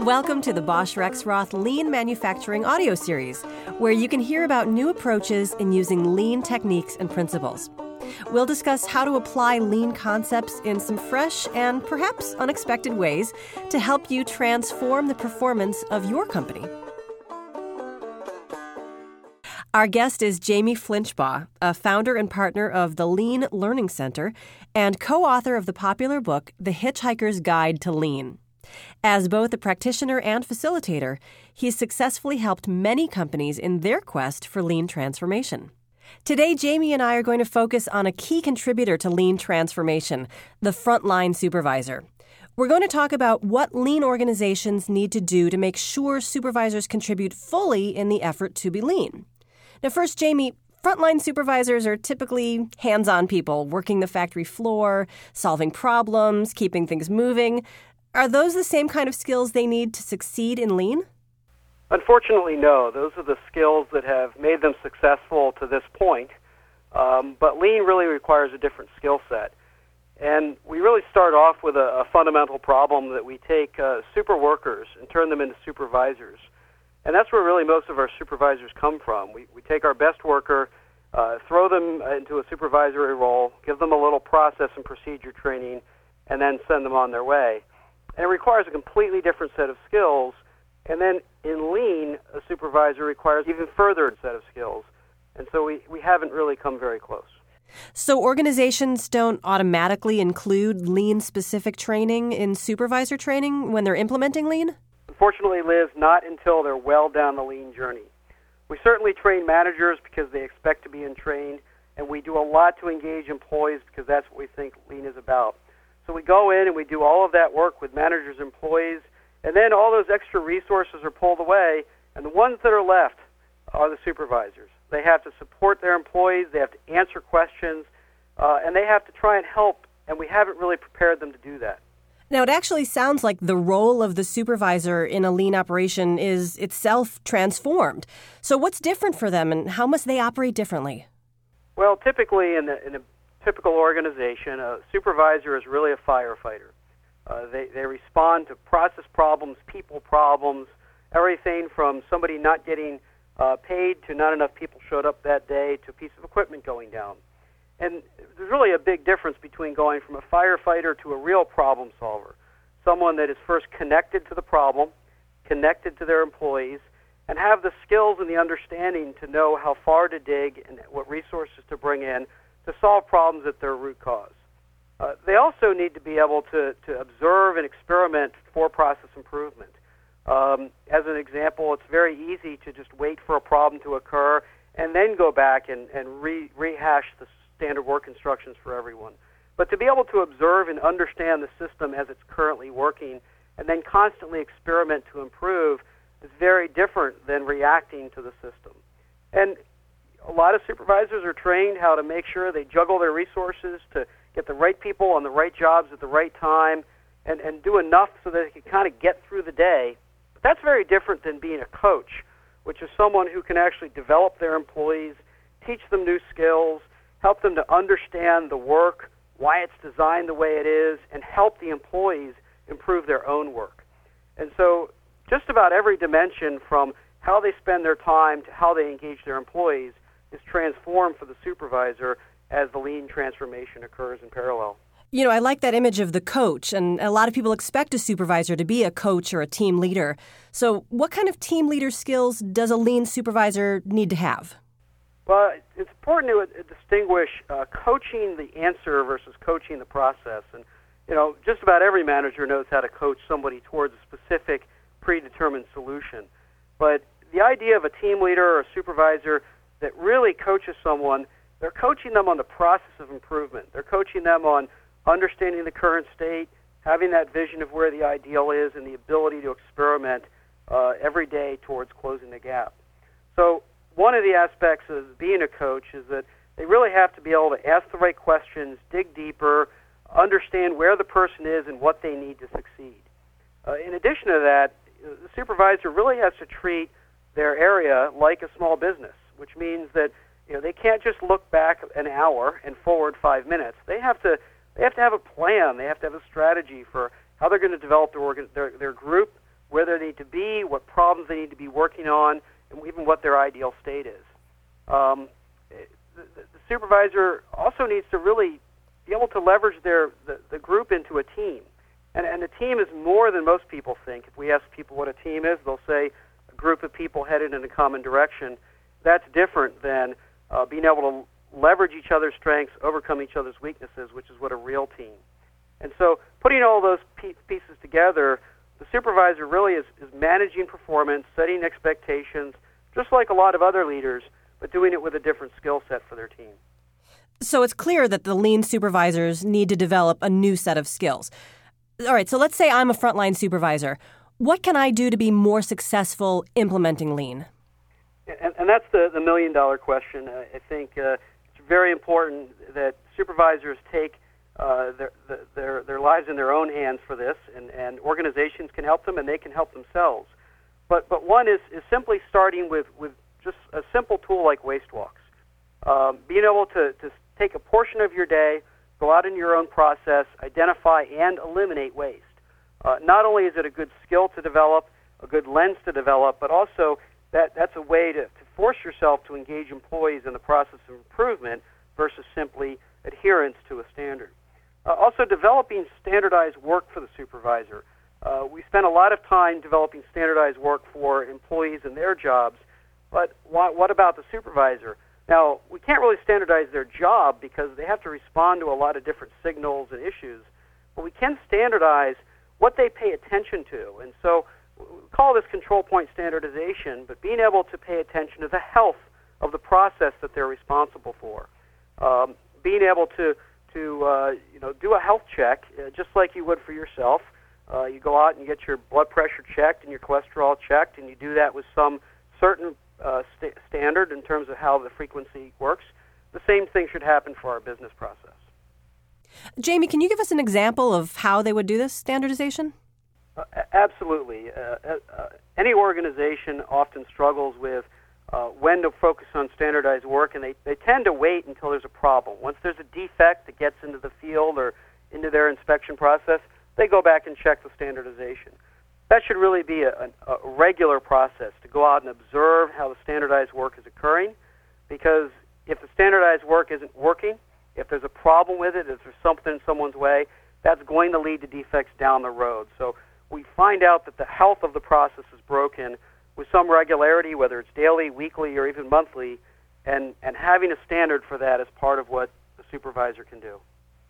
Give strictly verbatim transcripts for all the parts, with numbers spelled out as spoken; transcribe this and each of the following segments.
Welcome to the Bosch Rexroth Lean Manufacturing audio series, where you can hear about new approaches in using lean techniques and principles. We'll discuss how to apply lean concepts in some fresh and perhaps unexpected ways to help you transform the performance of your company. Our guest is Jamie Flinchbaugh, a founder and partner of the Lean Learning Center and co-author of the popular book, The Hitchhiker's Guide to Lean. As both a practitioner and facilitator, he's successfully helped many companies in their quest for lean transformation. Today, Jamie and I are going to focus on a key contributor to lean transformation, the frontline supervisor. We're going to talk about what lean organizations need to do to make sure supervisors contribute fully in the effort to be lean. Now, first, Jamie, frontline supervisors are typically hands-on people working the factory floor, solving problems, keeping things moving. Are those the same kind of skills they need to succeed in lean? Unfortunately, no. Those are the skills that have made them successful to this point. Um, but lean really requires a different skill set. And we really start off with a, a fundamental problem that we take uh, super workers and turn them into supervisors. And that's where really most of our supervisors come from. We, we take our best worker, uh, throw them into a supervisory role, give them a little process and procedure training, and then send them on their way. And it requires a completely different set of skills. And then in lean, a supervisor requires even further set of skills. And so we, we haven't really come very close. So organizations don't automatically include lean-specific training in supervisor training when they're implementing lean? Unfortunately, Liz, not until they're well down the lean journey. We certainly train managers because they expect to be trained, and we do a lot to engage employees because that's what we think lean is about. So we go in and we do all of that work with managers and employees, and then all those extra resources are pulled away, and the ones that are left are the supervisors. They have to support their employees, they have to answer questions, uh, and they have to try and help, and we haven't really prepared them to do that. Now, it actually sounds like the role of the supervisor in a lean operation is itself transformed. So what's different for them, and how must they operate differently? Well, typically in a, in a typical organization, a supervisor is really a firefighter. Uh, they, they respond to process problems, people problems, everything from somebody not getting uh, paid to not enough people showed up that day to a piece of equipment going down. And there's really a big difference between going from a firefighter to a real problem solver, someone that is first connected to the problem, connected to their employees, and have the skills and the understanding to know how far to dig and what resources to bring in to solve problems at their root cause. Uh, they also need to be able to, to observe and experiment for process improvement. Um, as an example, it's very easy to just wait for a problem to occur and then go back and, and re- rehash the standard work instructions for everyone. But to be able to observe and understand the system as it's currently working and then constantly experiment to improve is very different than reacting to the system. And a lot of supervisors are trained how to make sure they juggle their resources to get the right people on the right jobs at the right time and, and do enough so that they can kind of get through the day. But that's very different than being a coach, which is someone who can actually develop their employees, teach them new skills, help them to understand the work, why it's designed the way it is, and help the employees improve their own work. And so just about every dimension from how they spend their time to how they engage their employees is transformed for the supervisor as the lean transformation occurs in parallel. You know, I like that image of the coach, and a lot of people expect a supervisor to be a coach or a team leader. So what kind of team leader skills does a lean supervisor need to have? Well, it's important to distinguish uh, coaching the answer versus coaching the process. And, you know, just about every manager knows how to coach somebody towards a specific predetermined solution. But the idea of a team leader or a supervisor that really coaches someone, they're coaching them on the process of improvement. They're coaching them on understanding the current state, having that vision of where the ideal is, and the ability to experiment uh, every day towards closing the gap. So one of the aspects of being a coach is that they really have to be able to ask the right questions, dig deeper, understand where the person is and what they need to succeed. Uh, in addition to that, the supervisor really has to treat their area like a small business, which means that you know they can't just look back an hour and forward five minutes. They have to they have to have a plan. They have to have a strategy for how they're going to develop their organ, their, their group, where they need to be, what problems they need to be working on, and even what their ideal state is. Um, the, the supervisor also needs to really be able to leverage their the, the group into a team. And, and a team is more than most people think. If we ask people what a team is, they'll say a group of people headed in a common direction. That's different than uh, being able to leverage each other's strengths, overcome each other's weaknesses, which is what a real team. And so putting all those pieces together, the supervisor really is, is managing performance, setting expectations, just like a lot of other leaders, but doing it with a different skill set for their team. So it's clear that the lean supervisors need to develop a new set of skills. All right, so let's say I'm a frontline supervisor. What can I do to be more successful implementing lean? And, and that's the, the million-dollar question. Uh, I think uh, it's very important that supervisors take uh, their, their their lives in their own hands for this, and, and organizations can help them, and they can help themselves. But but one is, is simply starting with, with just a simple tool like waste walks. Um, being able to, to take a portion of your day, go out in your own process, identify and eliminate waste. Uh, not only is it a good skill to develop, a good lens to develop, but also that, that's a way to, to force yourself to engage employees in the process of improvement versus simply adherence to a standard. Uh, also, developing standardized work for the supervisor. Uh, we spend a lot of time developing standardized work for employees and their jobs, but what, what about the supervisor? Now, we can't really standardize their job because they have to respond to a lot of different signals and issues, but we can standardize what they pay attention to. And so we call this control point standardization, but being able to pay attention to the health of the process that they're responsible for. Um, being able to, to uh, you know, do a health check, uh, just like you would for yourself. Uh, you go out and you get your blood pressure checked and your cholesterol checked, and you do that with some certain uh, st- standard in terms of how the frequency works. The same thing should happen for our business process. Jamie, can you give us an example of how they would do this standardization? Uh, absolutely. Uh, uh, any organization often struggles with uh, when to focus on standardized work, and they, they tend to wait until there's a problem. Once there's a defect that gets into the field or into their inspection process, they go back and check the standardization. That should really be a, a, a regular process to go out and observe how the standardized work is occurring, because if the standardized work isn't working, if there's a problem with it, if there's something in someone's way, that's going to lead to defects down the road. So we find out that the health of the process is broken with some regularity, whether it's daily, weekly, or even monthly, and, and having a standard for that is part of what the supervisor can do.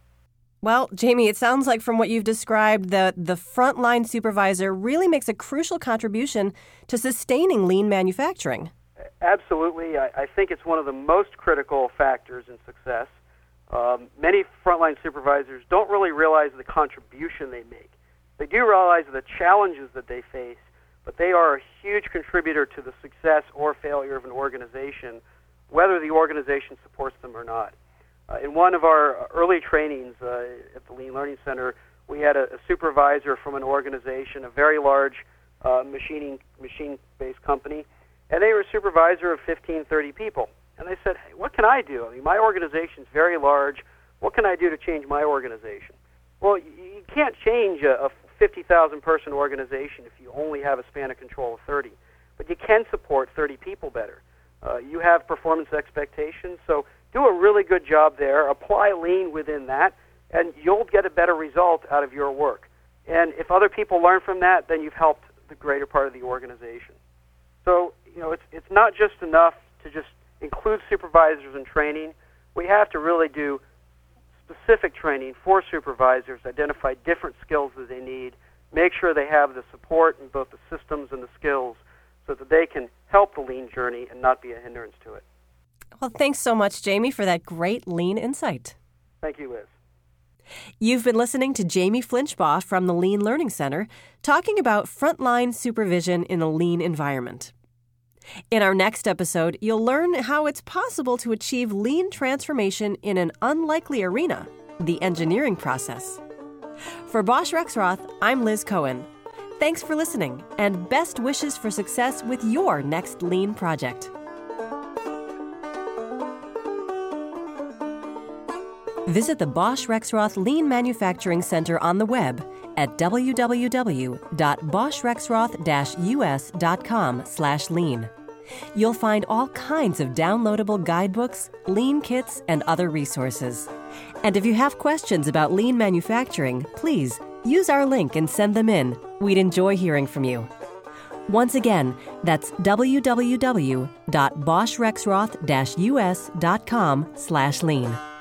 Well, Jamie, it sounds like from what you've described that the frontline supervisor really makes a crucial contribution to sustaining lean manufacturing. Absolutely. I, I think it's one of the most critical factors in success. Um, many frontline supervisors don't really realize the contribution they make. They do realize the challenges that they face, but they are a huge contributor to the success or failure of an organization, whether the organization supports them or not. Uh, in one of our early trainings uh, at the Lean Learning Center, we had a, a supervisor from an organization, a very large uh, machining machine-based company, and they were a supervisor of fifteen, thirty people. And they said, hey, what can I do? I mean, my organization's very large. What can I do to change my organization? Well, you, you can't change a, a fifty thousand person organization if you only have a span of control of thirty. But you can support thirty people better. Uh, you have performance expectations, so do a really good job there. Apply lean within that, and you'll get a better result out of your work. And if other people learn from that, then you've helped the greater part of the organization. So, you know, it's it's not just enough to just include supervisors in training. We have to really do specific training for supervisors, identify different skills that they need, make sure they have the support in both the systems and the skills so that they can help the lean journey and not be a hindrance to it. Well, thanks so much, Jamie, for that great lean insight. Thank you, Liz. You've been listening to Jamie Flinchbaugh from the Lean Learning Center talking about frontline supervision in a lean environment. In our next episode, you'll learn how it's possible to achieve lean transformation in an unlikely arena, the engineering process. For Bosch Rexroth, I'm Liz Cohen. Thanks for listening, and best wishes for success with your next lean project. Visit the Bosch Rexroth Lean Manufacturing Center on the web at w w w dot bosch rexroth dash u s dot com slash lean. You'll find all kinds of downloadable guidebooks, lean kits, and other resources. And if you have questions about lean manufacturing, please use our link and send them in. We'd enjoy hearing from you. Once again, that's w w w dot bosch rexroth dash u s dot com slash lean.